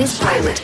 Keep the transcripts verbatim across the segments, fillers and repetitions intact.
Cruise Pilot.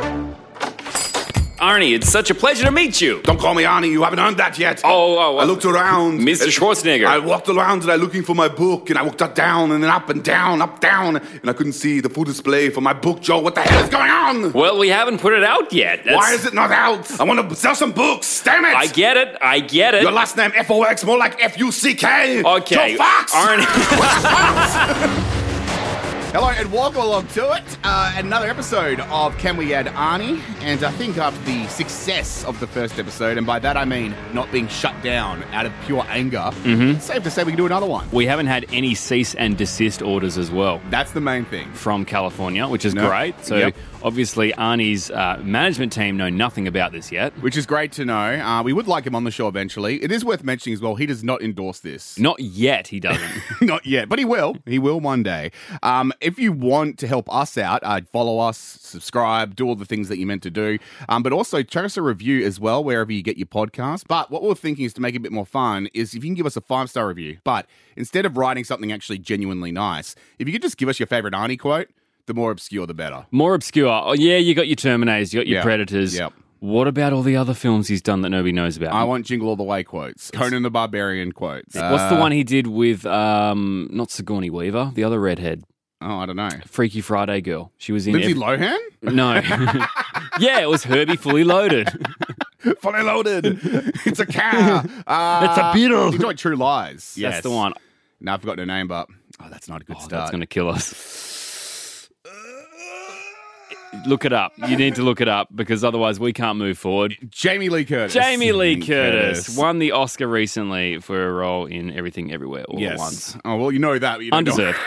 Arnie, it's such a pleasure to meet you. Don't call me Arnie. You haven't earned that yet. Oh, oh, I looked around. Mister Schwarzenegger. I walked around and I looking for my book, and I walked up, down, and then up and down, up, down, and I couldn't see the full display for my book, Joe. What the hell is going on? Well, we haven't put it out yet. That's... Why is it not out? I want to sell some books. Damn it! I get it. I get it. Your last name F O X, more like F U C K. Okay. Joe Fox. Arnie. Hello and welcome along to it. Uh, another episode of Can We Add Arnie? And I think after the success of the first episode, and by that I mean not being shut down out of pure anger, mm-hmm. it's safe to say we can do another one. We haven't had any cease and desist orders as well. That's the main thing. From California, which is No. great. So Yep. obviously Arnie's uh, management team know nothing about this yet. Which is great to know. Uh, we would like him on the show eventually. It is worth mentioning as well, he does not endorse this. Not yet, he doesn't. Not yet, but he will. He will one day. Um, if you want to help us out, uh, follow us, subscribe, do all the things that you meant to do. Um, but also check us a review as well, wherever you get your podcast. But what we're thinking is to make it a bit more fun is if you can give us a five-star review. But instead of writing something actually genuinely nice, if you could just give us your favorite Arnie quote, the more obscure, the better. More obscure. Oh, yeah, you got your Terminators, you got your Yeah. Predators. Yep. What about all the other films he's done that nobody knows about? I want Jingle All the Way quotes. Conan the Barbarian quotes. What's the Uh, one he did with, um, not Sigourney Weaver, the other redhead? Oh, I don't know. Freaky Friday girl. She was in... Lindsay ev- Lohan? No. Yeah, it was Herbie Fully Loaded. Fully loaded. It's a cow. Uh, It's a beetle. You enjoyed True Lies. That's the one. No, I've forgotten her name, but oh, that's not a good Oh, start. that's going to kill us. Look it up. You need to look it up because otherwise we can't move forward. Jamie Lee Curtis. Jamie Lee Curtis won the Oscar recently for a role in Everything Everywhere All Yes. at Once. Oh, well, you know that. But you don't know- Undeserved.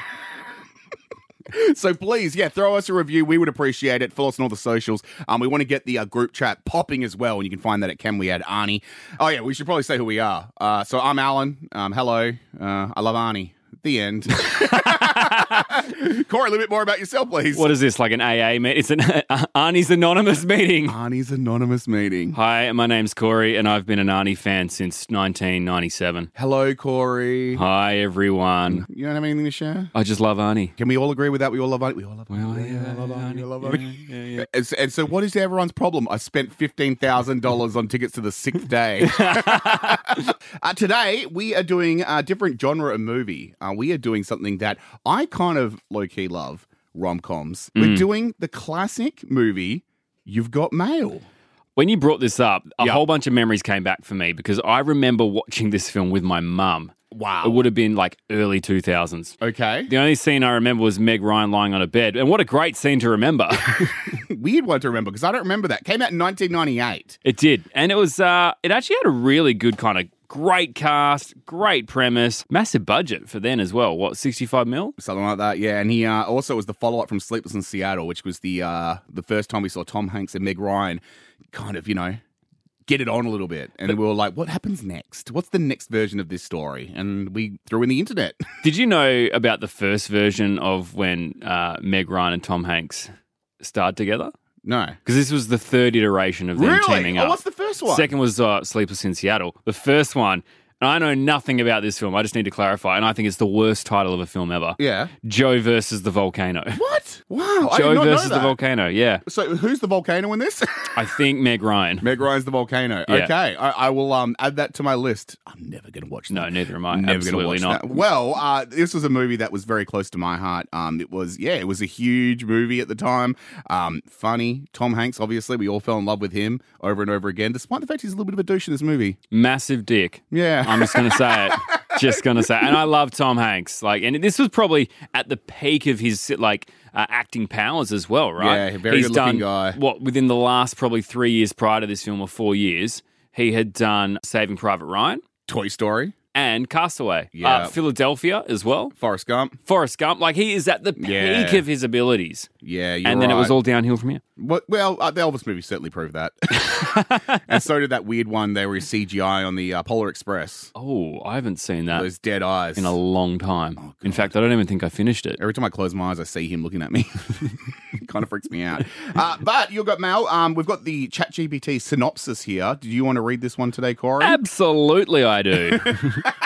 So please, yeah, throw us a review. We would appreciate it. Follow us on all the socials. Um, we want to get the uh, group chat popping as well, and you can find that at Can We Add Arnie. Oh, yeah, we should probably say who we are. Uh, so I'm Alan. Um, hello. Uh, I love Arnie. The end. Corey, a little bit more about yourself, please. What is this, like an A A meet? It's an Arnie's Anonymous meeting. Arnie's Anonymous meeting. Hi, my name's Corey, and I've been an Arnie fan since nineteen ninety-seven. Hello, Corey. Hi, everyone. You don't have anything to share? I just love Arnie. Can we all agree with that? We all love Arnie. We all love Arnie. Well, We yeah, all love Arnie. We all love Arnie. Yeah, yeah. And, so, and so what is everyone's problem? I spent fifteen thousand dollars on tickets to the sixth day. uh, today, we are doing a different genre of movie. Uh, we are doing something that I kind of low-key love, rom-coms. Mm. We're doing the classic movie, You've Got Mail. When you brought this up, a Yep. whole bunch of memories came back for me because I remember watching this film with my mum. Wow. It would have been like early two thousands. Okay. The only scene I remember was Meg Ryan lying on a bed. And what a great scene to remember. Weird one to remember because I don't remember that. Came out in nineteen ninety-eight. It did. And it was, uh, it actually had a really good kind of great cast, great premise, massive budget for then as well. What, sixty-five mil? Something like that, yeah. And he uh, also was the follow-up from Sleepless in Seattle, which was the uh, the first time we saw Tom Hanks and Meg Ryan kind of, you know, get it on a little bit. And we were like, what happens next? What's the next version of this story? And we threw in the internet. Did you know about the first version of when uh, Meg Ryan and Tom Hanks starred together? No. Because this was the third iteration of them Really? teaming Oh, up. what's the first one? Second was uh, Sleepless in Seattle. The first one, and I know nothing about this film, I just need to clarify, and I think it's the worst title of a film ever. Yeah. Joe versus the Volcano. What? Wow. I Joe did not versus know the that. Volcano, yeah. So who's the volcano in this? I think Meg Ryan. Meg Ryan's the volcano. Yeah. Okay. I, I will um, add that to my list. I'm never going to watch that. No, neither am I. Never Absolutely gonna watch not. That. Well, uh, this was a movie that was very close to my heart. Um, it was, yeah, it was a huge movie at the time. Um, funny. Tom Hanks, obviously, we all fell in love with him over and over again, despite the fact he's a little bit of a douche in this movie. Massive dick. Yeah. I'm just going to say it. Just going to say it. And I love Tom Hanks. Like, and this was probably at the peak of his, like, uh, acting powers as well, right? Yeah, very He's good-looking done, guy. What, within the last probably three years prior to this film, or four years, he had done Saving Private Ryan Toy Story, and Castaway. Yeah. Uh, Philadelphia as well. Forrest Gump. Forrest Gump. Like, he is at the peak Yeah. of his abilities. Yeah, you're and then right. it was all downhill from here. Well, well uh, the Elvis movie certainly proved that. And so did that weird one they were C G I on the uh, Polar Express. Oh, I haven't seen that Those dead eyes. in a long time. Oh, in fact, I don't even think I finished it. Every time I close my eyes, I see him looking at me. It kind of freaks me out. Uh, but you've got Mel. Um, we've got the ChatGPT synopsis here. Do you want to read this one today, Corey? Absolutely, I do.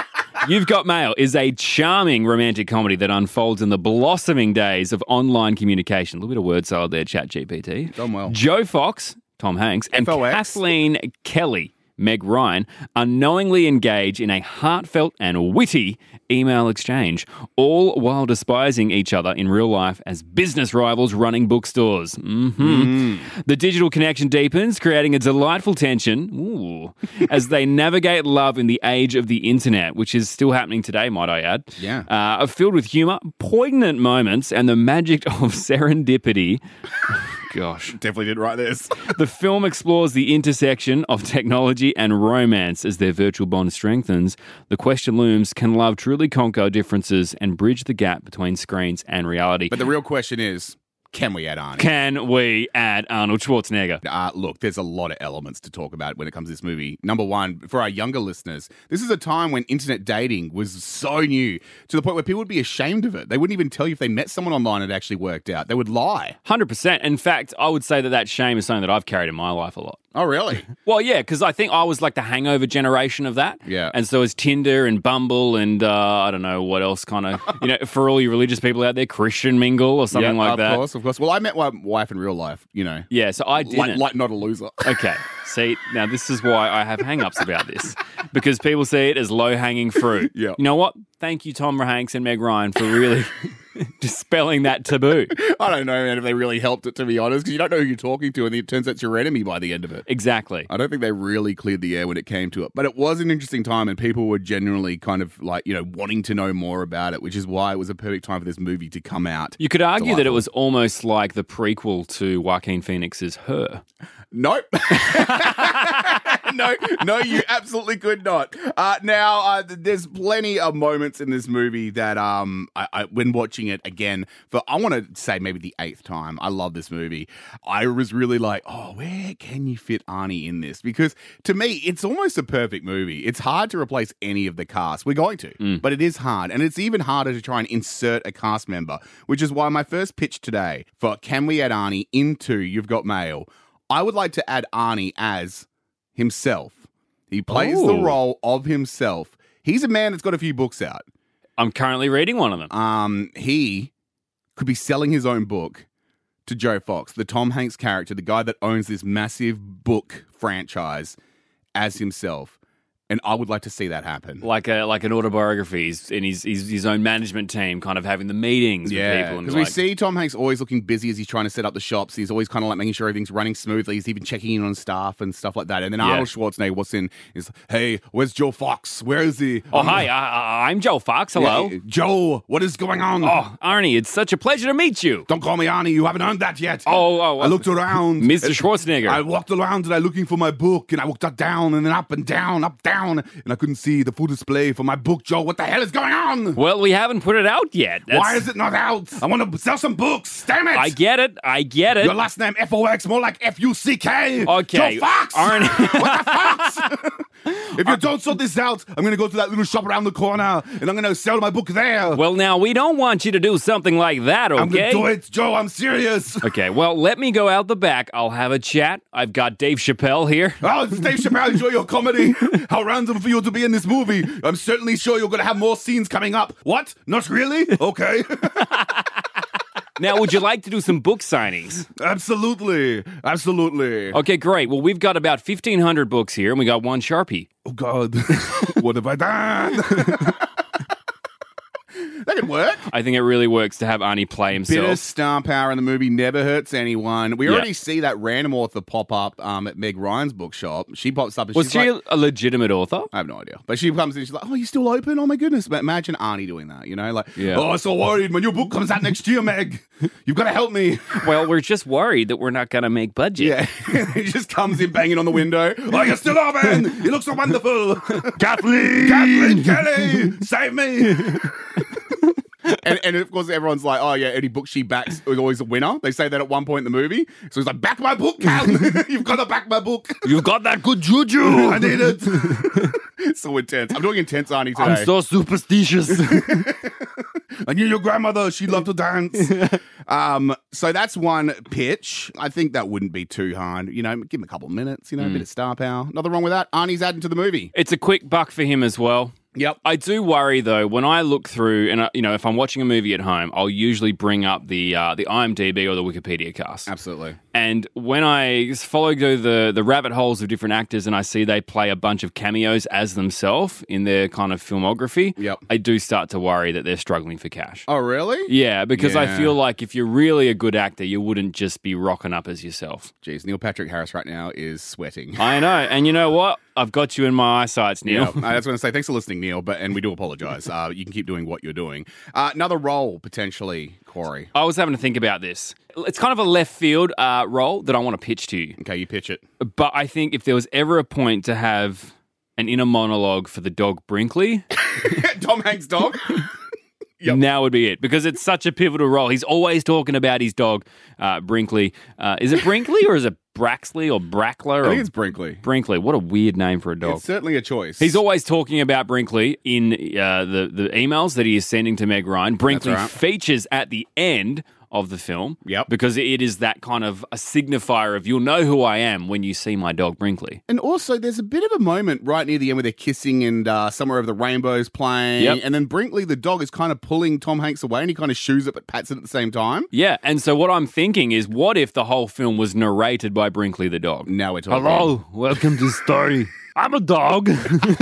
You've Got Mail is a charming romantic comedy that unfolds in the blossoming days of online communication. A little bit of word salad there, ChatGPT. Done well. Joe Fox, Tom Hanks, and F O X. Kathleen Kelly, Meg Ryan, unknowingly engage in a heartfelt and witty email exchange, all while despising each other in real life as business rivals running bookstores. Mm-hmm. Mm. The digital connection deepens, creating a delightful tension ooh, as they navigate love in the age of the internet, which is still happening today, might I add. Yeah. Uh, filled with humour, poignant moments, and the magic of serendipity. Gosh. Definitely didn't write this. The film explores the intersection of technology and romance as their virtual bond strengthens. The question looms, can love truly conquer differences and bridge the gap between screens and reality? But the real question is, can we add Arnie? Can we add Arnold Schwarzenegger? Uh, look, there's a lot of elements to talk about when it comes to this movie. Number one, for our younger listeners, this is a time when internet dating was so new to the point where people would be ashamed of it. They wouldn't even tell you if they met someone online and it actually worked out. They would lie. one hundred percent. In fact, I would say that that shame is something that I've carried in my life a lot. Oh, really? Well, yeah, because I think I was like the hangover generation of that. Yeah. And so is Tinder and Bumble and uh, I don't know what else kind of, you know, for all you religious people out there, Christian Mingle or something yeah, like of that. Of course, of course. Well, I met my wife in real life, you know. Yeah, so I Like, didn't. like not a loser. Okay. See, now this is why I have hang-ups about this. Because people see it as low-hanging fruit. Yeah. You know what? Thank you, Tom Hanks and Meg Ryan, for really dispelling that taboo. I don't know, man, if they really helped it, to be honest, because you don't know who you're talking to, and it turns out it's your enemy by the end of it. Exactly. I don't think they really cleared the air when it came to it. But it was an interesting time, and people were generally kind of like, you know, wanting to know more about it, which is why it was a perfect time for this movie to come out. You could argue that it Delightful. was almost like the prequel to Joaquin Phoenix's Her. Nope. no, no, you absolutely could not. Uh, now, uh, th- there's plenty of moments in this movie that, um, I, I, when watching it again, for I want to say maybe the eighth time, I love this movie. I was really like, oh, where can you fit Arnie in this? Because to me, it's almost a perfect movie. It's hard to replace any of the cast. We're going to, Mm. but it is hard. And it's even harder to try and insert a cast member, which is why my first pitch today for Can We Add Arnie into You've Got Mail, I would like to add Arnie as himself. He plays the Ooh. role of himself. He's a man that's got a few books out. I'm currently reading one of them. Um, he could be selling his own book to Joe Fox, the Tom Hanks character, the guy that owns this massive book franchise, as himself. And I would like to see that happen. Like a like an autobiography, he's in his, his his own management team, kind of having the meetings with Yeah, people. And because like, we see Tom Hanks always looking busy as he's trying to set up the shops. He's always kind of like making sure everything's running smoothly. He's even checking in on staff and stuff like that. And then Yeah. Arnold Schwarzenegger walks in, is, hey, where's Joe Fox? Where is he? Oh, Um, hi, I, I'm Joe Fox. Hello. Yeah, Joe, what is going on? Oh, Arnie, it's such a pleasure to meet you. Don't call me Arnie. You haven't earned that yet. Oh, oh, I looked around. Mister Schwarzenegger. I walked around and I looking for my book, and I walked up down and then up and down, up down, and I couldn't see the full display for my book, Joe. What the hell is going on? Well, we haven't put it out yet. That's- Why is it not out? I want to sell some books. Damn it! I get it. I get it. Your last name F O X, more like F U C K. Okay, Joe Fox. Arnie. What the Fox? If you don't sort this out, I'm going to go to that little shop around the corner and I'm going to sell my book there. Well, now, we don't want you to do something like that, okay? I'm going to do it, Joe. I'm serious. Okay, well, let me go out the back. I'll have a chat. I've got Dave Chappelle here. Oh, it's Dave Chappelle. Enjoy your comedy. How random for you to be in this movie. I'm certainly sure you're going to have more scenes coming up. What? Not really? Okay. Now, would you like to do some book signings? Absolutely. Absolutely. Okay, great. Well, we've got about fifteen hundred books here, and we got one Sharpie. Oh, God. What have I done? That could work. I think it really works to have Arnie play Bit of himself. star power in the movie never hurts anyone. We Yeah. already see that random author pop up um, at Meg Ryan's bookshop. She pops up and Was she's she like, a legitimate author? I have no idea. But she comes in, she's like, oh, you still open? Oh, my goodness. But imagine Arnie doing that, you know? Like, Yeah. Oh, I'm so worried. My new book comes out next year, Meg. You've got to help me. Well, we're just worried that we're not going to make budget. yeah. He just comes in banging on the window. Oh, you're still open. You look so wonderful. Kathleen. Kathleen Kelly. Save me. and, and of course, everyone's like, oh, yeah, any book she backs is always a winner. They say that at one point in the movie. So he's like, back my book, Cal. You've got to back my book. You got that good juju. I need it. It's so intense. I'm doing intense Arnie today. I'm so superstitious. I knew your grandmother. She loved to dance. Um, so that's one pitch. I think that wouldn't be too hard. You know, give him a couple of minutes, you know, a bit of star power. Nothing wrong with that. Arnie's adding to the movie. It's a quick buck for him as well. Yep. I do worry though when I look through, and uh, you know, if I'm watching a movie at home, I'll usually bring up the uh, the IMDb or the Wikipedia cast. Absolutely. And when I follow go the the rabbit holes of different actors, and I see they play a bunch of cameos as themselves in their kind of filmography, Yep. I do start to worry that they're struggling for cash. Oh, really? Yeah, because I Yeah. feel like if you're really a good actor, you wouldn't just be rocking up as yourself. Jeez, Neil Patrick Harris right now is sweating. I know, and you know what? I've got you in my eyesights, Neil. Yeah, I was going to say thanks for listening, Neil, but and we do apologise. Uh, you can keep doing what you're doing. Uh, another role potentially, Corey. I was having to think about this. It's kind of a left field uh, role that I want to pitch to you. Okay, you pitch it. But I think if there was ever a point to have an inner monologue for the dog Brinkley, Tom Hanks' dog. Yep. now would be it. Because it's such a pivotal role. He's always talking about his dog, uh, Brinkley. Uh, is it Brinkley or is it Braxley or Brackler? I or think it's Brinkley. Brinkley. What a weird name for a dog. It's certainly a choice. He's always talking about Brinkley in uh, the, the emails that he is sending to Meg Ryan. Brinkley right. features at the end of the film. Yep. Because it is that kind of a signifier of you'll know who I am when you see my dog Brinkley. And also, there's a bit of a moment right near the end where they're kissing and uh, Somewhere Over the Rainbow's playing. Yep. And then Brinkley, the dog, is kind of pulling Tom Hanks away and he kind of shoos it but pats it at the same time. Yeah, and so what I'm thinking is what if the whole film was narrated by Brinkley the dog? Now we're talking. Hello, welcome to Story. I'm a dog.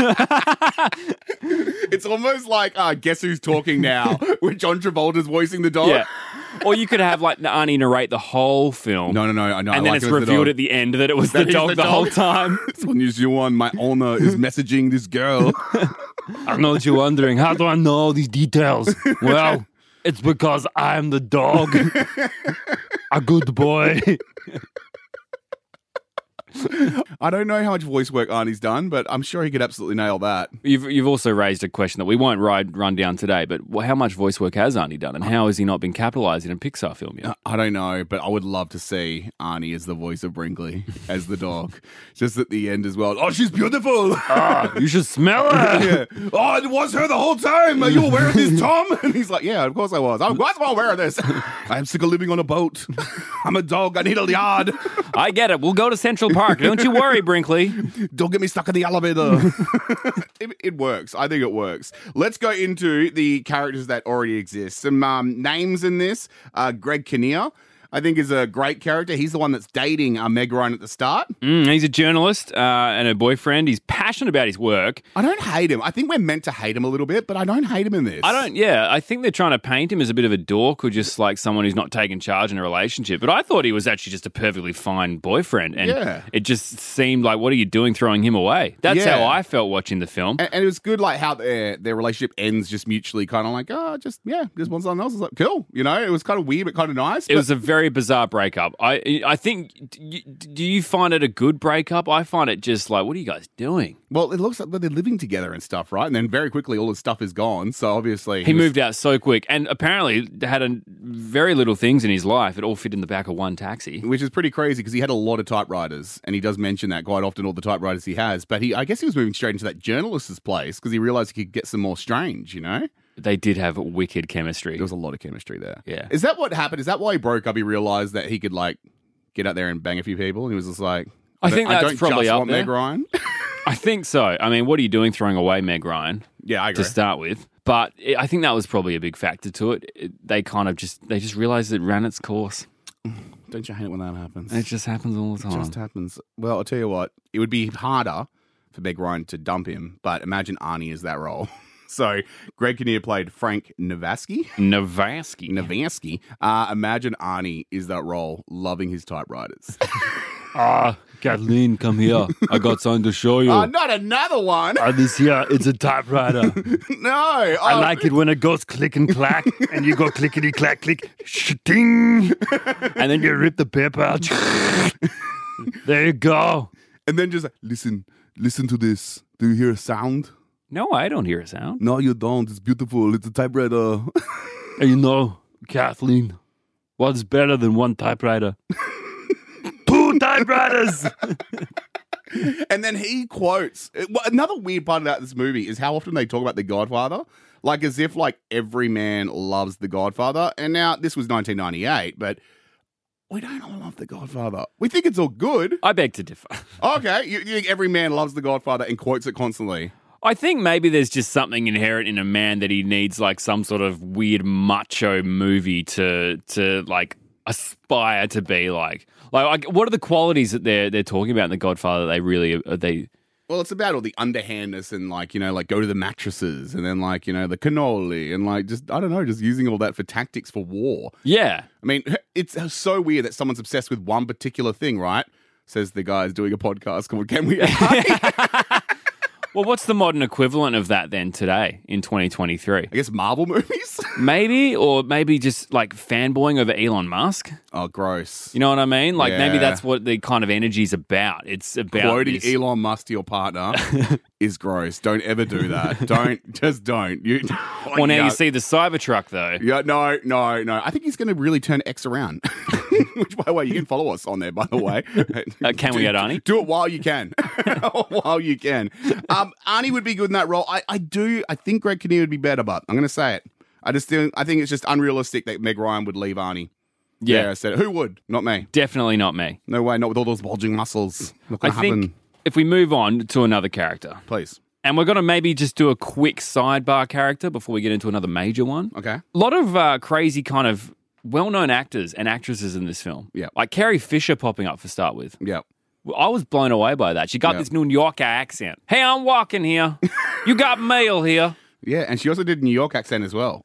It's almost like uh, Guess Who's Talking Now, where John Travolta's voicing the dog. Yeah. Or you could have like Arnie narrate the whole film. No, no, no. I know. And I then like it's it was the revealed dog. at the end that it was That the is dog the the, dog. whole time. So news you on, my owner is messaging this girl. I know what you're wondering. How do I know all these details? Well, it's because I'm the dog. A good boy. I don't know how much voice work Arnie's done, but I'm sure he could absolutely nail that. You've you've also raised a question that we won't ride, run down today, but how much voice work has Arnie done and how has he not been capitalised in a Pixar film yet? I don't know, but I would love to see Arnie as the voice of Brinkley, as the dog. Just at the end as well. Oh, she's beautiful. Ah, you should smell her. Yeah. Oh, it was her the whole time. Are you aware of this, Tom? And he's like, yeah, of course I was. Of course I'm aware of this. I'm sick of living on a boat. I'm a dog. I need a yard. I get it. We'll go to Central Park. Don't you worry, Brinkley. Don't get me stuck in the elevator. it, it works. I think it works. Let's go into the characters that already exist. Some um, names in this. Uh, Greg Kinnear, I think, is a great character. He's the one that's dating uh, Meg Ryan at the start. Mm, he's a journalist uh, and a boyfriend. He's passionate about his work. I don't hate him. I think we're meant to hate him a little bit, but I don't hate him in this. I don't, yeah, I think they're trying to paint him as a bit of a dork or just like someone who's not taking charge in a relationship. But I thought he was actually just a perfectly fine boyfriend. And Yeah. it just seemed like, what are you doing throwing him away? That's Yeah. how I felt watching the film. And, and it was good, like how their their relationship ends just mutually, kind of like, oh, just yeah, just want something else. It's like cool, you know. It was kind of weird, but kind of nice. It but- was a very bizarre breakup. I I think, do you find it a good breakup? I find it just like, what are you guys doing? well, it looks like they're living together and stuff, right? And then very quickly, all his stuff is gone. So obviously, He was- moved out so quick and apparently had a, very little things in his life. It all fit in the back of one taxi. which is pretty crazy because he had a lot of typewriters, and he does mention that quite often. All the typewriters he has, but he, I guess, he was moving straight into that journalist's place because he realized he could get some more strange. You know, They did have wicked chemistry. there was a lot of chemistry there. Yeah. Is that what happened? Is that why he broke up? He realized that he could like get out there and bang a few people, and he was just like, I don't- think that's I don't probably just up want there. Meg Ryan. I think so. I mean, what are you doing throwing away Meg Ryan Yeah, I agree. to start with? But it, I think that was probably a big factor to it. it. They kind of just they just realized it ran its course. Don't you hate it when that happens? It just happens all the It time. just happens. Well, I'll tell you what, it would be harder for Meg Ryan to dump him, but imagine Arnie as that role. So Greg Kinnear played Frank Navasky. Navasky. Navansky. Uh, imagine Arnie is that role, loving his typewriters. Ah, Kathleen, come here. I got something to show you. Oh, not another one. Ah, this here, it's a typewriter. No. I Oh, like it when it goes click and clack, and you go clickety clack click, shting, and then you rip the paper out. There you go. And then just like, listen, listen to this. Do you hear a sound? No, I don't hear a sound. No, you don't. It's beautiful. It's a typewriter. And you know, Kathleen, what's better than one typewriter? Two typewriters. And then he quotes. Well, another weird part about this movie is how often they talk about The Godfather, like as if like every man loves The Godfather. And now this was nineteen ninety-eight, but we don't all love The Godfather. We think it's all good. I beg to differ. Okay, you, you think every man loves The Godfather and quotes it constantly? I think maybe there's just something inherent in a man that he needs like some sort of weird macho movie to to like aspire to be like. Like, like what are the qualities that they're they're talking about in The Godfather that they really are they Well, it's about all the underhandness and like, you know, like go to the mattresses and then like, you know, the cannoli and like just, I don't know, just using all that for tactics for war. Yeah. I mean, it's so weird that someone's obsessed with one particular thing, right? Says the guy's doing a podcast called Can We Well, what's the modern equivalent of that then today in twenty twenty-three? I guess Marvel movies? Maybe, or maybe just like fanboying over Elon Musk. Oh, gross. You know what I mean? Like maybe Yeah. that's what the kind of energy is about. It's about Quoting this- Elon Musk to your partner is gross. Don't ever do that. Don't, just don't. You, Well, now yeah. you see the Cybertruck though. Yeah, no, no, no. I think he's going to really turn X around. Which, by the way, you can follow us on there, by the way. Uh, can we do, get Arnie? Do it while you can. While you can. Um, Arnie would be good in that role. I, I do. I think Greg Kinnear would be better, but I'm going to say it. I just think, I think it's just unrealistic that Meg Ryan would leave Arnie. Yeah. Yeah, I said it. Who would? Not me. Definitely not me. No way. Not with all those bulging muscles. Not I going to happen. think if we move on to another character, Please. and we're going to maybe just do a quick sidebar character before we get into another major one. Okay. A lot of uh, crazy kind of well-known actors and actresses in this film. Yeah. Like Carrie Fisher popping up for start with. Yeah. I was blown away by that. She got Yeah. this New Yorker accent. Hey, I'm walking here. You got mail here. Yeah, and she also did a New York accent as well.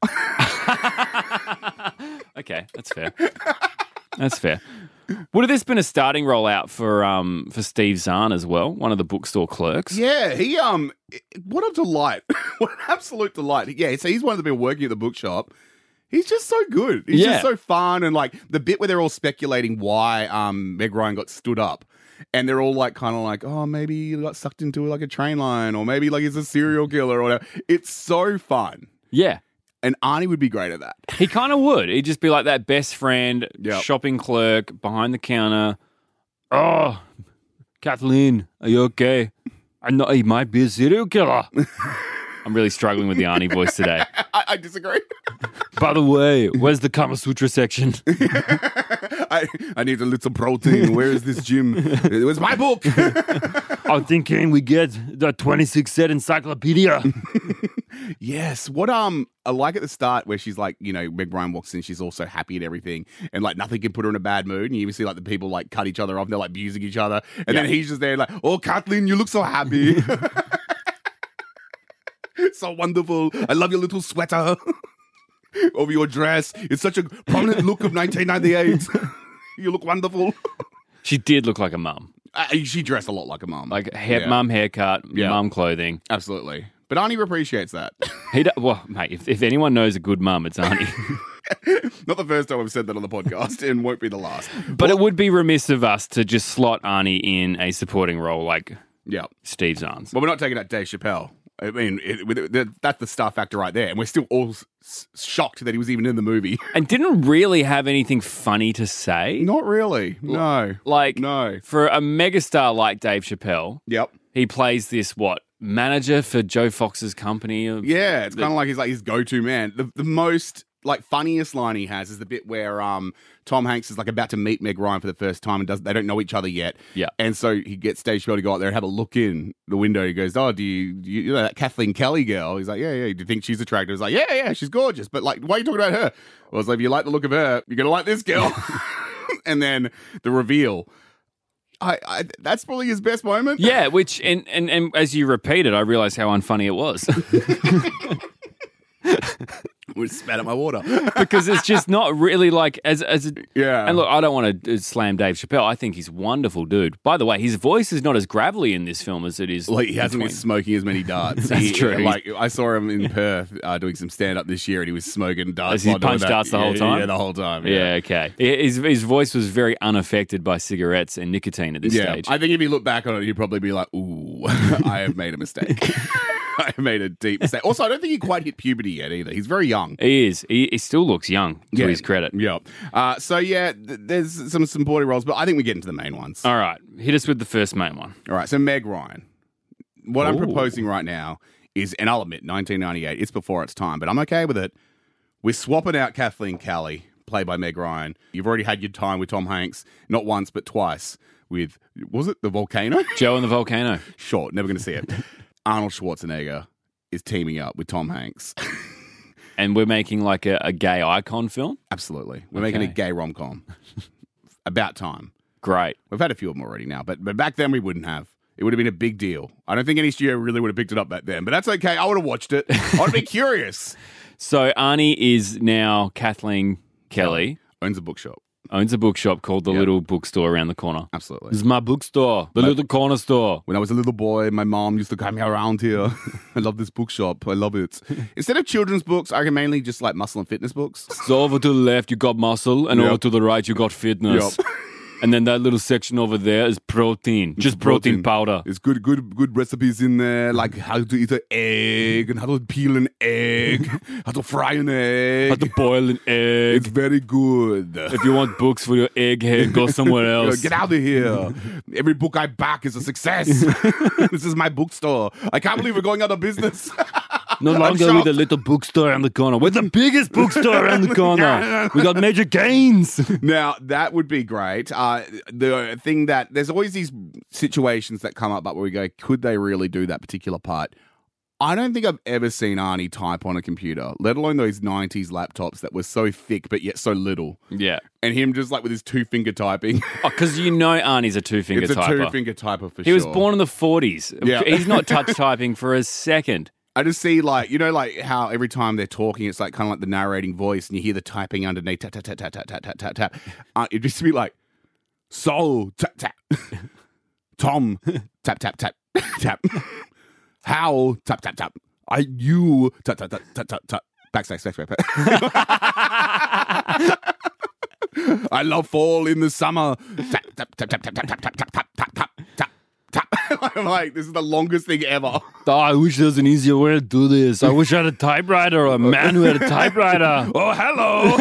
Okay, that's fair. That's fair. Would have this been a starting rollout for um for Steve Zahn as well, one of the bookstore clerks? Yeah, he um, what a delight! What an absolute delight! Yeah, so he's one of the people working at the bookshop. He's just so good. He's Yeah. just so fun, and like the bit where they're all speculating why um Meg Ryan got stood up, and they're all like kind of like, oh, maybe he got sucked into like a train line, or maybe like he's a serial killer, or whatever. It's so fun, Yeah. and Arnie would be great at that. He kind of would. He'd just be like that best friend, Yep. shopping clerk behind the counter. Oh, Kathleen, are you okay? I know he might be a serial killer. I'm really struggling with the Arnie voice today. I, I disagree. By the way, where's the Kama Sutra section? I I need a little protein. Where is this gym? It was my book. I'm thinking we get the twenty-six set encyclopedia. Yes. What um I like at the start where she's like, you know, Meg Ryan walks in, she's also happy and everything, and like nothing can put her in a bad mood. And you even see like the people like cut each other off, they're like abusing each other. And then Yeah. he's just there like, oh Kathleen, you look so happy. So wonderful. I love your little sweater over your dress. It's such a prominent look of nineteen ninety-eight. You look wonderful. She did look like a mum. Uh, she dressed a lot like a mom. Like hair, Yeah. mum haircut, Yeah. mum clothing. Absolutely. But Arnie appreciates that. He do, well, mate, if, if anyone knows a good mum, it's Arnie. Not the first time I've said that on the podcast, and won't be the last. But it would be remiss of us to just slot Arnie in a supporting role like Yeah. Steve Zahn's. Well, we're not taking out Dave Chappelle. I mean, it, with it, that's the star factor right there. And we're still all s- shocked that he was even in the movie. And didn't really have anything funny to say. Not really. No. Like, No. for a megastar like Dave Chappelle, Yep. he plays this, what, manager for Joe Fox's company? Of, Yeah, it's kind of like he's like his go-to man. The the most like funniest line he has is the bit where um Tom Hanks is like about to meet Meg Ryan for the first time and does they don't know each other yet. Yeah. And so he gets Dave Chappelle to go out there and have a look in the window. He goes, "Oh, do you, do you, you know that Kathleen Kelly girl?" He's like, "Yeah, yeah. Do you think she's attractive?" He's like, "Yeah, yeah. She's gorgeous." But like, why are you talking about her? Well, it's like, if you like the look of her, you're gonna like this girl. And then the reveal. I, I that's probably his best moment. Yeah, which, and, and, and as you repeat it, I realised how unfunny it was. We spat at my water. Because it's just not really like, as, as a, Yeah. And look, I don't want to slam Dave Chappelle. I think he's a wonderful dude. By the way, his voice is not as gravelly in this film as it is. Like he hasn't been between- smoking as many darts. That's He- true. Like I saw him in Perth uh, doing some stand up this year, and he was smoking darts. Has he while doing punched that. darts the Yeah, whole time? Yeah, the whole time. Yeah, Yeah, okay. His, his voice was very unaffected by cigarettes and nicotine at this yeah. stage. I think if you look back on it, he'd probably be like, "Ooh, I have made a mistake. I have made a deep mistake." Also, I don't think he quite hit puberty yet either. He's very young. He is. He, he still looks young, to his credit. Yeah. Uh, so yeah, th- there's some supporting roles, but I think we get into the main ones. All right. Hit us with the first main one. All right, so Meg Ryan. What I'm Ooh. proposing right now is, and I'll admit, nineteen ninety-eight, it's before its time, but I'm okay with it. We're swapping out Kathleen Kelly, played by Meg Ryan. You've already had your time with Tom Hanks, not once, but twice, with, was it The Volcano? Joe and the Volcano. Sure, never going to see it. Arnold Schwarzenegger is teaming up with Tom Hanks. And we're making like a, a gay icon film? Absolutely. We're making a Okay. gay rom-com. About time. Great. We've had a few of them already now, but but back then we wouldn't have. It would have been a big deal. I don't think any studio really would have picked it up back then, but that's okay. I would have watched it. I would be curious. So Arnie is now Kathleen Kelly, Owns a bookshop. owns a bookshop called The Yep. Little Bookstore around the corner. Absolutely. This is my bookstore, the little corner store. When I was a little boy, my mom used to carry me around here. I love this bookshop. I love it. Instead of children's books, I can mainly just like muscle and fitness books. So over to the left, you got muscle, and Yep. over to the right, you got fitness. Yep. And then that little section over there is protein, just protein, powder. It's good, good, good recipes in there, like how to eat an egg and how to peel an egg, how to fry an egg. How to boil an It's egg. very good. If you want books for your egghead, go somewhere Yo, else. Get out of here. Every book I back is a success. This is my bookstore. I can't believe we're going out of business. No I'm longer shocked. with the little bookstore around the corner. We're the biggest bookstore around the corner. We got major gains. Now, that would be great. Uh, the thing that there's always these situations that come up, but where we go, could they really do that particular part? I don't think I've ever seen Arnie type on a computer, let alone those nineties laptops that were so thick but yet so little. Yeah. And him just like with his two finger typing. Because you know Arnie's a two-finger It's a typer. two finger typer for He sure. was born in the forties. Yeah. He's not touch typing for a second. I just see like, you know, like how every time they're talking, it's like kind of like the narrating voice and you hear the typing underneath, tap, tap, tap, tap, tap, tap, tap, tap, tap. Uh, it'd just be like, so, tap, tap. Tom, tap, tap, tap, tap. How, tap, tap, tap. I, you, tap, tap, tap, tap, tap, tap. Backslash, backslash, backslash. I love fall in the summer. Tap, tap, tap, tap, tap, tap, tap, tap, tap, tap, tap, tap, tap. I'm like, this is the longest thing ever. Oh, I wish there was an easier way to do this. I wish I had a typewriter or a man who had a typewriter. Oh, hello.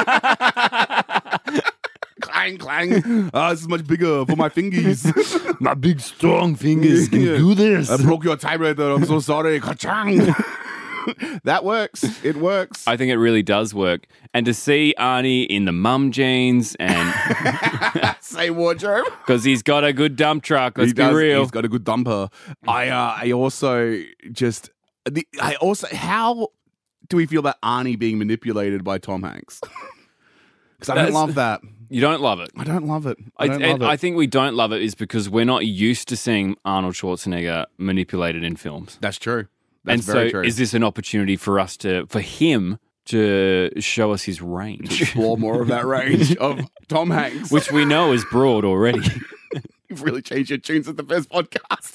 Clang, clang. Ah, this is much bigger for my fingies. My big strong fingers can Yeah. do this. I broke your typewriter. I'm so sorry. Ka-chang. That works. It works. I think it really does work. And to see Arnie in the mum jeans and Say wardrobe. because he's got a good dump truck, let's He be does. real. He's got a good dumper. I, uh, I also just, the, I also, how do we feel about Arnie being manipulated by Tom Hanks? Because I don't That's- love that. You don't love it. I don't love it. I I, don't and love it. I think we don't love it is because we're not used to seeing Arnold Schwarzenegger manipulated in films. That's true. That's and very so true. is this an opportunity for us to, for him to show us his range, Explore more of that range of Tom Hanks. which we know is broad already. You've really changed your tunes at the first podcast.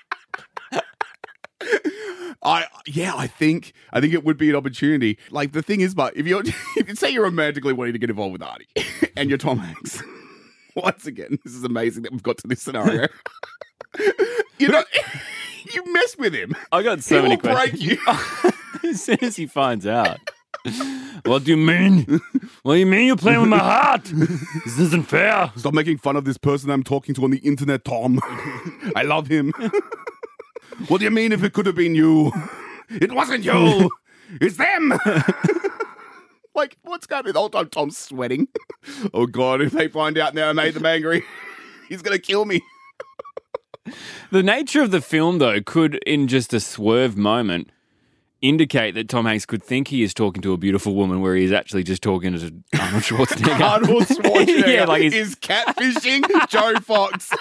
I yeah, I think I think it would be an opportunity. Like the thing is, but if you're if you say you're romantically wanting to get involved with Arnie and you're Tom Hanks, once again, this is amazing that we've got to this scenario. You know, you mess with him. I got so he many will break questions. you. As soon as he finds out. What do you mean? What do you mean you're playing with my heart? This isn't fair. Stop making fun of this person I'm talking to on the internet, Tom. I love him. What do you mean if it could have been you? It wasn't you. It's them. Like, what's going on? The whole time Tom's sweating. Oh, God, if they find out now I made them angry, he's going to kill me. The nature of the film, though, could, in just a swerve moment, indicate that Tom Hanks could think he is talking to a beautiful woman where he is actually just talking to Arnold Schwarzenegger. Arnold Schwarzenegger Yeah, like he's- is catfishing Joe Fox.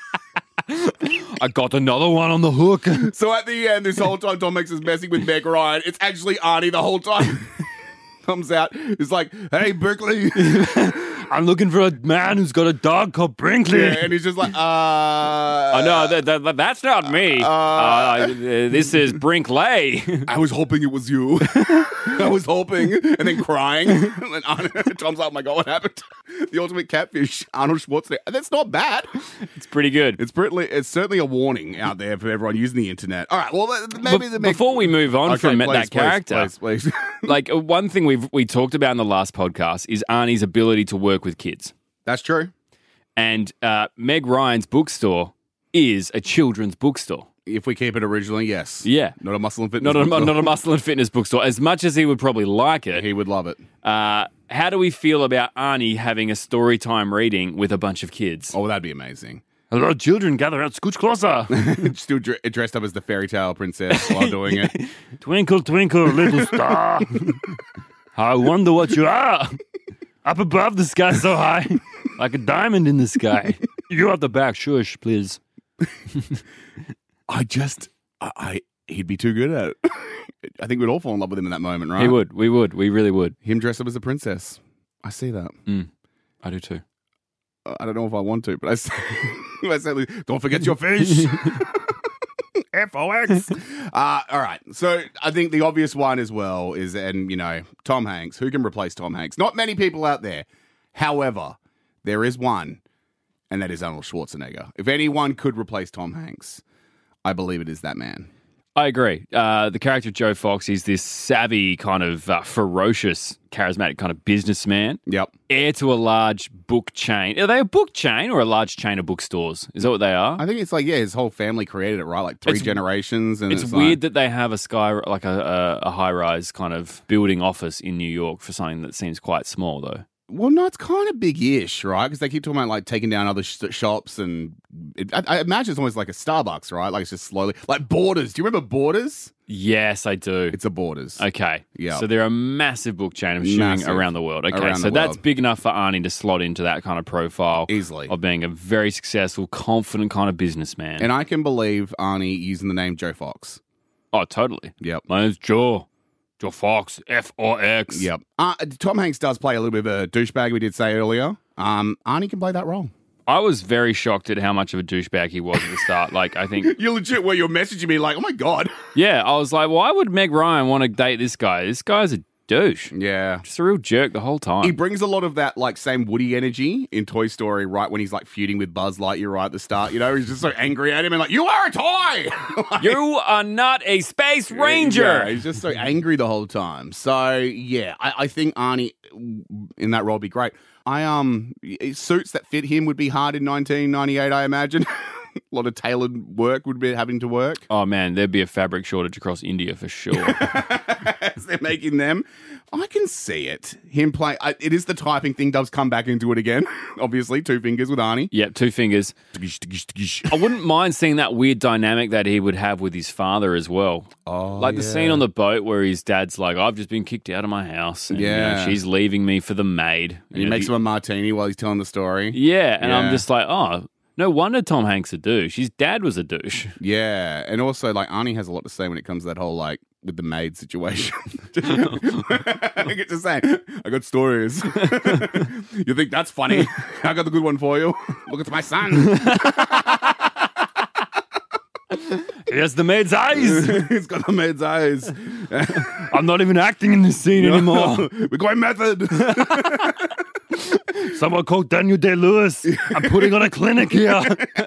I got another one on the hook. So at the end, this whole time, Tom Hanks is messing with Meg Ryan. It's actually Arnie the whole time. Comes out, it's like, hey, Berkeley. I'm looking for a man who's got a dog called Brinkley. Yeah, and he's just like, uh... Oh, no, that, that, that's not me. Uh, uh, this is Brinkley. I was hoping it was you. I was hoping. And then crying. And then Arnold, Tom's like, oh my God, what happened? The ultimate catfish, Arnold Schwarzenegger. And that's not bad. It's pretty good. It's pretty, it's certainly a warning out there for everyone using the internet. All right, well, maybe Be- the Before we move on Okay, from please, that please, character, please, please. like uh, one thing we've we talked about in the last podcast is Arnie's ability to work with kids. That's true. And uh, Meg Ryan's bookstore is a children's bookstore. If we keep it originally, yes. Yeah. Not a muscle and fitness. Not a, bookstore. not a muscle and fitness bookstore. As much as he would probably like it, He would love it. uh, how do we feel about Arnie having a story time reading with a bunch of kids? Oh, that'd be amazing. Hello, children, gather out, scooch closer. Still dr- dressed up as the fairy tale princess while doing it. Twinkle, twinkle, little star. I wonder what you are. Up above the sky so high, like a diamond in the sky. You at the back, shush, please. I just, I, I, he'd be too good at it. I think we'd all fall in love with him in that moment, right? He would. We would. We really would. Him dressed up as a princess. I see that. Mm, I do too. Uh, I don't know if I want to, but I say, I say don't forget your fish. F O X. Uh, all right. So I think the obvious one as well is, and you know, Tom Hanks. Who can replace Tom Hanks? Not many people out there. However, there is one, and that is Arnold Schwarzenegger. If anyone could replace Tom Hanks, I believe it is that man. I agree. Uh, the character of Joe Fox is this savvy, kind of uh, ferocious, charismatic kind of businessman. Yep. Heir to a large book chain. Are they a book chain or a large chain of bookstores? Is that what they are? I think it's like, yeah, his whole family created it, right? Like three It's- generations. And It's, it's, weird like, that they have a sky, like a, a, a high-rise kind of building office in New York for something that seems quite small, though. well, no, it's kind of big-ish, right? Because they keep talking about like taking down other sh- shops, and it, I, I imagine it's almost like a Starbucks, right? Like it's just slowly, like Borders. Do you remember Borders? Yes, I do. It's a Borders. Okay. Yeah. So they're a massive book chain, I'm assuming, Massive. around the world. Okay. Around so the that's world. big enough for Arnie to slot into that kind of profile Easily. of being a very successful, confident kind of businessman. And I can believe Arnie using the name Joe Fox. oh, totally. Yep. My name's Joe. Joe Fox. F O X. Yep. Uh, Tom Hanks does play a little bit of a douchebag, we did say earlier. Um, Arnie can play that role. I was very shocked at how much of a douchebag he was at the start. Like, I think, You legit where you're messaging me like, oh my God. yeah, I was like, why would Meg Ryan want to date this guy? This guy's a douche. Yeah. Just a real jerk the whole time. He brings a lot of that like same Woody energy in Toy Story, right when he's like feuding with Buzz Lightyear right at the start. You know, he's just so angry at him and like, you are a toy. Like, you are not a space ranger. Yeah, he's just so angry the whole time. So yeah, I, I think Arnie in that role would be great. I um suits that fit him would be hard in nineteen ninety-eight, I imagine. A lot of tailored work would be having to work. Oh, man, there'd be a fabric shortage across India for sure. As they're making them. I can see it. Him play. I, it is the typing thing does come back into it again. Obviously, two fingers with Arnie. Yep, two fingers. I wouldn't mind seeing that weird dynamic that he would have with his father as well. Oh, Like the yeah. scene on the boat where his dad's like, I've just been kicked out of my house. And, you know, Yeah. she's leaving me for the maid. And he You know, makes the- him a martini while he's telling the story. Yeah, and I'm Yeah. just like, oh, no wonder Tom Hanks a douche. His dad was a douche. Yeah, and also like Arnie has a lot to say when it comes to that whole like with the maid situation. I get to say, I got stories. You think that's funny? I got the good one for you. Look, it's my son. He has the maid's eyes. He's got the maid's eyes. I'm not even acting in this scene anymore. We're going method. Someone call Daniel Day-Lewis. I'm putting on a clinic here.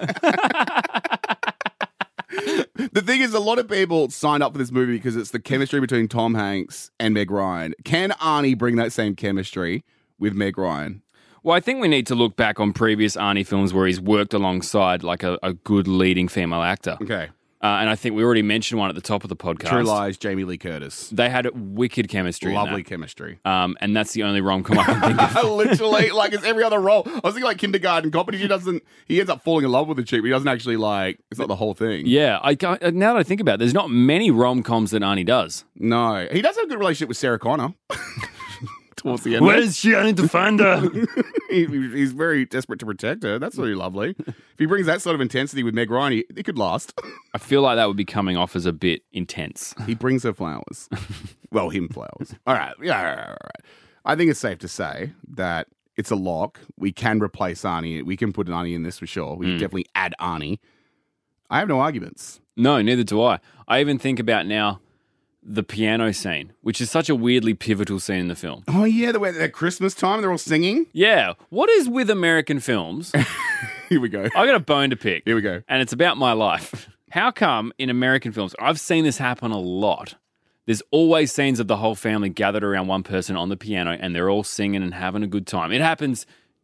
The thing is, a lot of people signed up for this movie because it's the chemistry between Tom Hanks and Meg Ryan. Can Arnie bring that same chemistry with Meg Ryan? Well, I think we need to look back on previous Arnie films where he's worked alongside like a, a good leading female actor. Okay. Uh, and I think we already mentioned one at the top of the podcast. True Lies, Jamie Lee Curtis. They had wicked chemistry. in Lovely that. chemistry. Um, and that's the only rom-com I can think of. Literally, like it's every other role. I was thinking like Kindergarten Cop, but he doesn't. He ends up falling in love with the chick, but he doesn't actually like. It's not the whole thing. Yeah, I can't- now that I think about it, there's not many rom-coms that Arnie does. No, he does have a good relationship with Sarah Connor. Towards the end, Where is she? I need to find her. he, he's very desperate to protect her. That's really lovely. If he brings that sort of intensity with Meg Ryan, he, it could last. I feel like that would be coming off as a bit intense. He brings her flowers. Well, him flowers. All right. Yeah, all right, all right. I think it's safe to say that it's a lock. We can replace Arnie. We can put an Arnie in this for sure. We can definitely add Arnie. I have no arguments. No, neither do I. I even think about now the piano scene, which is such a weirdly pivotal scene in the film. Oh, yeah. The way at Christmas time, they're all singing. Yeah. What is with American films? Here we go. I got a bone to pick. Here we go. And it's about my life. How come in American films, I've seen this happen a lot, there's always scenes of the whole family gathered around one person on the piano and they're all singing and having a good time. It happens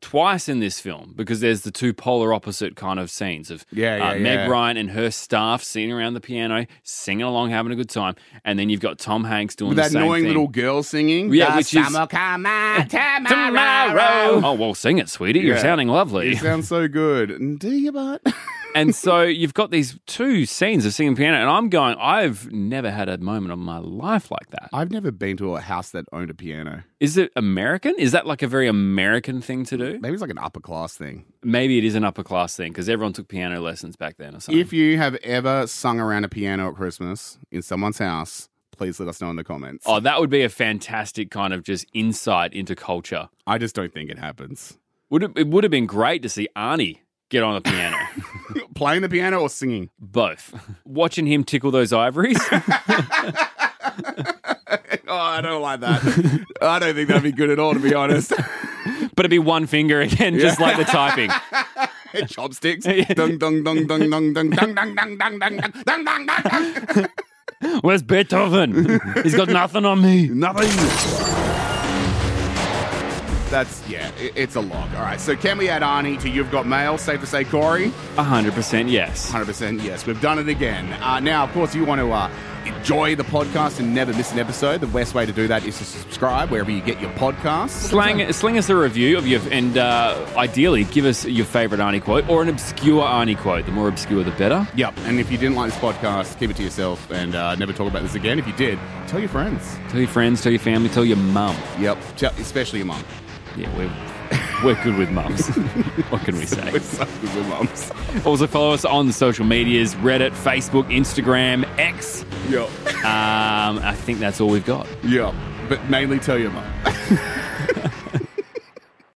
twice in this film because there's the two polar opposite kind of scenes of Yeah, yeah, uh, Meg yeah. Ryan and her staff sitting around the piano, singing along, having a good time, and then you've got Tom Hanks doing With the that same annoying thing. little girl singing. Yeah, The which is- summer come on, tomorrow. Tomorrow. Oh, well, sing it, sweetie. You're Yeah. sounding lovely. You sound so good. Do you, but? And so you've got these two scenes of singing piano, and I'm going, I've never had a moment of my life like that. I've never been to a house that owned a piano. Is it American? Is that like a very American thing to do? Maybe it's like an upper class thing. Maybe it is an upper class thing because everyone took piano lessons back then or something. If you have ever sung around a piano at Christmas in someone's house, please let us know in the comments. Oh, that would be a fantastic kind of just insight into culture. I just don't think it happens. Would it, it would have been great to see Arnie get on the piano. Playing the piano or singing? Both. Watching him tickle those ivories. Oh, I don't like that. I don't think that'd be good at all, to be honest. But it'd be one finger again, just like the typing. Chopsticks. Dung, dung, dung, dung, dung, dung, dung, dung, dung, dung, dung, dung, dung, dung, dung. Where's Beethoven? He's got nothing on me. Nothing. That's, yeah, it, it's a lock. All right, so can we add Arnie to You've Got Mail? Safe to say, Corey? one hundred percent yes. one hundred percent yes. We've done it again. Uh, now, of course, if you want to uh, enjoy the podcast and never miss an episode, the best way to do that is to subscribe wherever you get your podcasts. Slang, sling us a review of your, and uh, ideally give us your favourite Arnie quote or an obscure Arnie quote. The more obscure, the better. Yep, and if you didn't like this podcast, keep it to yourself and uh, never talk about this again. If you did, tell your friends. Tell your friends, tell your family, tell your mum. Yep, tell, especially your mum. Yeah, we're we're good with mums. What can we say? We're so good with mums. Also follow us on the social medias: Reddit, Facebook, Instagram, X. Yep, Um, I think that's all we've got. yep, but mainly tell your mum.